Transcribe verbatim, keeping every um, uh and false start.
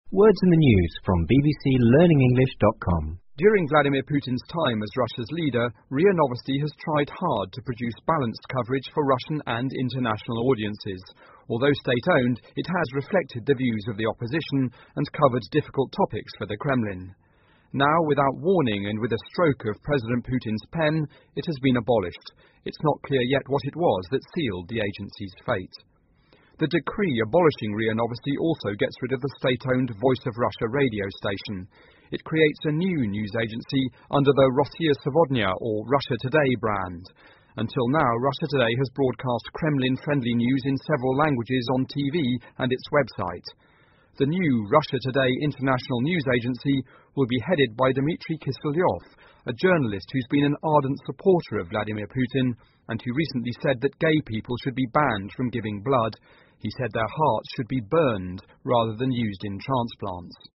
Words in the news from b b c learning english dot com. During Vladimir Putin's time as Russia's leader, R I A Novosti has tried hard to produce balanced coverage for Russian and international audiences. Although state-owned, it has reflected the views of the opposition and covered difficult topics for the Kremlin. Now, without warning and with a stroke of President Putin's pen, it has been abolished. It's not clear yet what it was that sealed the agency's fate. The decree abolishing R I A Novosti also gets rid of the state-owned Voice of Russia radio station. It creates a new news agency under the Rossiya Sevodnya or Russia Today brand. Until now, Russia Today has broadcast Kremlin-friendly news in several languages on T V and its website. The new Russia Today International News Agency will be headed by Dmitry Kiselyov, a journalist who's been an ardent supporter of Vladimir Putin and who recently said that gay people should be banned from giving blood. He said their hearts should be burned rather than used in transplants.